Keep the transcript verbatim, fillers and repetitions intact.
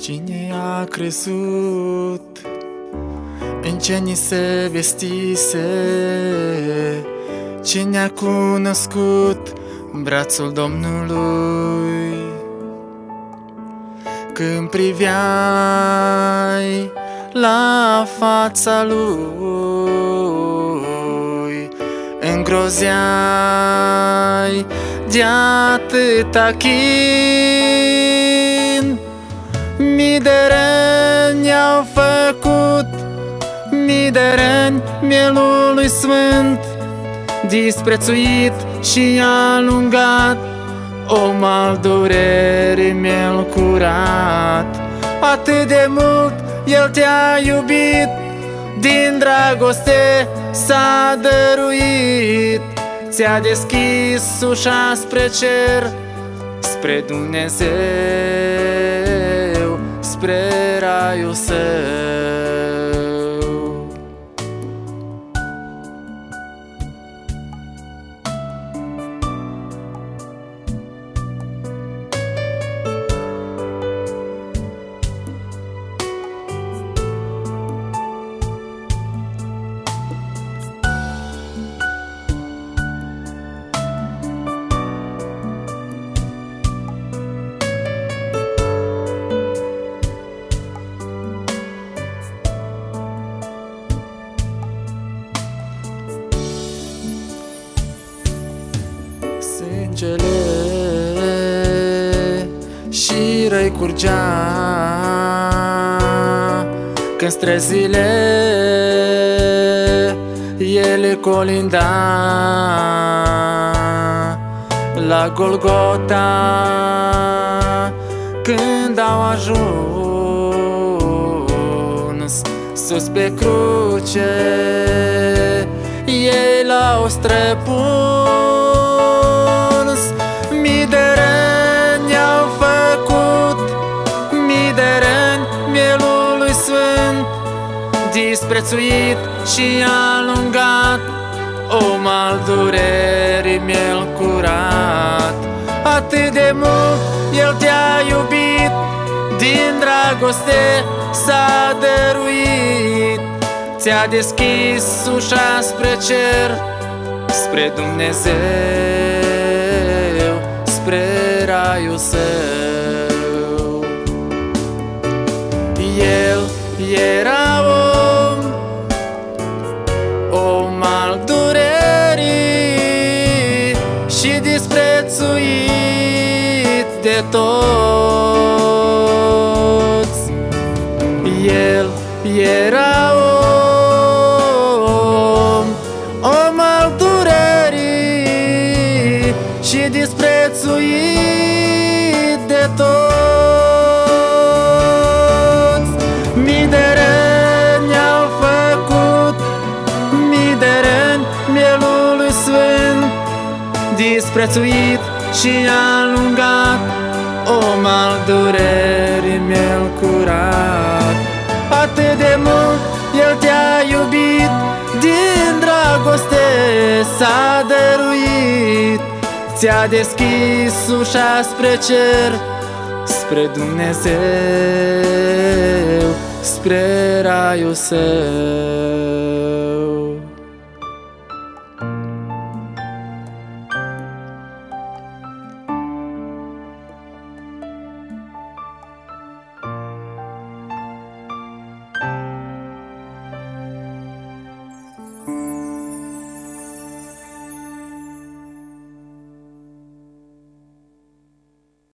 Cine a crezut în ce ni se vestise? Cine a cunoscut brațul Domnului? Când priveai la fața Lui, îngrozeai de atâta chin. Mii de răni au făcut, mii de răni mielul lui Sfânt, disprețuit și alungat, om al durerii miel curat. Atât de mult El te-a iubit, din dragoste s-a dăruit. Ți-a deschis ușa spre cer, spre Dumnezeu, spre raiul Său. Sângele și răi curgea când străzile ele colinda. La Golgota când au ajuns sus pe cruce, ei l-au străpuns. Mii de răni au făcut, mii de răni mielul lui Sfânt, disprețuit și alungat, om al durerii miel curat. Atât de mult El te-a iubit, din dragoste s-a dăruit. Ți-a deschis ușa spre cer, spre Dumnezeu, spre raiul Său. El era om, om al durerii și disprețuit de toți. El era om, om al durerii și disprețuit de toți. Mii de răni au făcut, mii de răni mielul lui Sfânt, disprețuit și alungat, om al durerii miel curat. Atât de mult El te-a iubit, din dragoste s-a dăruit. Ți-a deschis ușa spre cer, spre Dumnezeu, spre raiul Său.